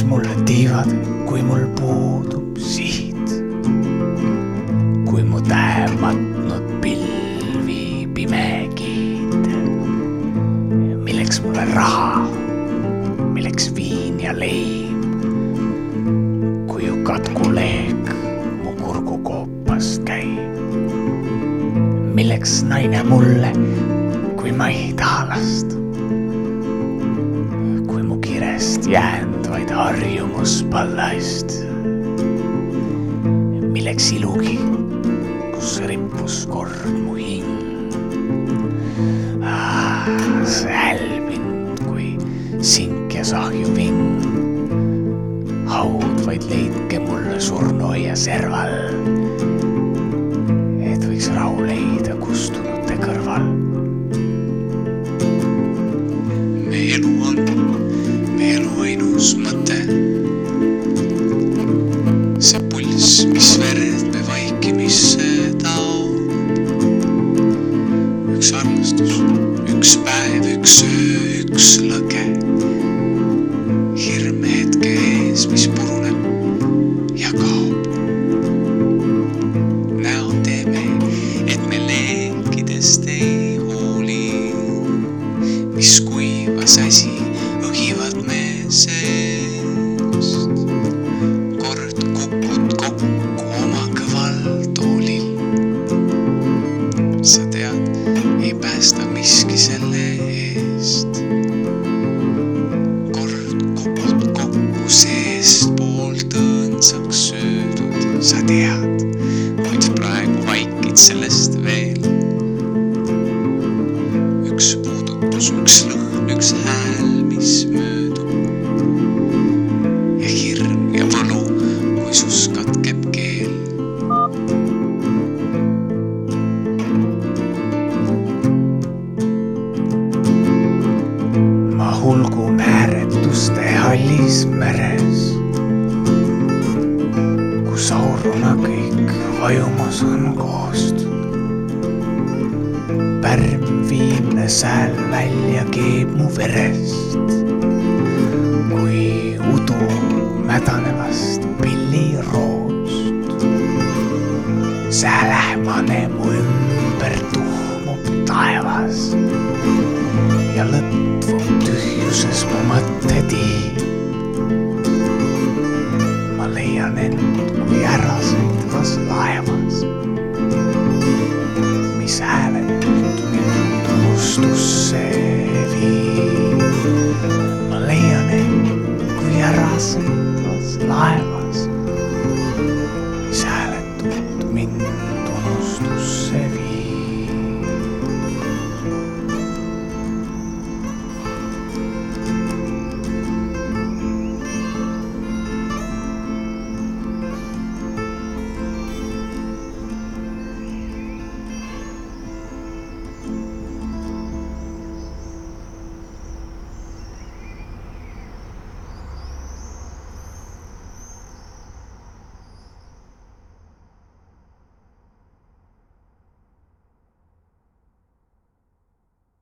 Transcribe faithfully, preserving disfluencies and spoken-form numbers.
mulle tiivad, kui mul puudub siht. Kui mu tähe matnud pilvi pime kiid. Milleks mulle raha, milleks viin ja leib. Kui ju katkuleek mu kurgukoopast käib. Milleks naine mulle, kui ma ei taha last. Kui mu kirest jäänd vaid harjumuspallast. Milleks ilugi, kus rippus kord mu hing. Ah, see hälbinud kui sink ja sahju ving. Haud vaid leidke mulle surnuaia serval, et võiks rahu leida kustunute kõrval. Me elu on, me elu ainus mõte. See pulss, mis verd me vaikimisse taob. Üks armastus, üks päev, üks öö, üks lõge. Hirm hetke ees, mis puruneb ja kaob. Näo teeme, et me leekidest ei hooli. Mis kuivas asi õgivad me seest. Kord kukud kokku oma kõval toolil. Sa tead, ei päästa miski selle eest. Kord kukud kokku seest poolt õõnsaks söödud. Sa tead, kuid praegu vaikid sellest veel. Üks puudutus, üks lõhn, üks hääl, mis möödub. Ja hirm ja võlu, kui sus katkeb keel. Ma hulgu määretuste hallis meres, kus auruna kõik vajumas on koost. Pärm viimne sääl välja keeb mu verest, kui udu mädanevast pilliroost. See lähmane mu ümber tuhmub taevas ja lõtvub tühjuses mu mõttetii. Ma leian end kui ära sõitvas laevas, mis hääled